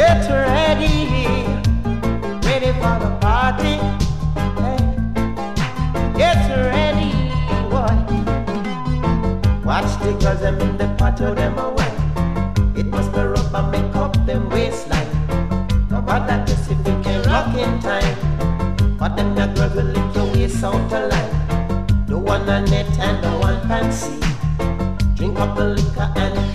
Get ready, ready for the party. Hey, get ready, boy. Watch the girls them in the patio them away. It must be rough and make up them waistline. No bother to see if you can rock in time. But them the girls will lick your waist out alive. The one on net and the one fancy. Drink up the liquor and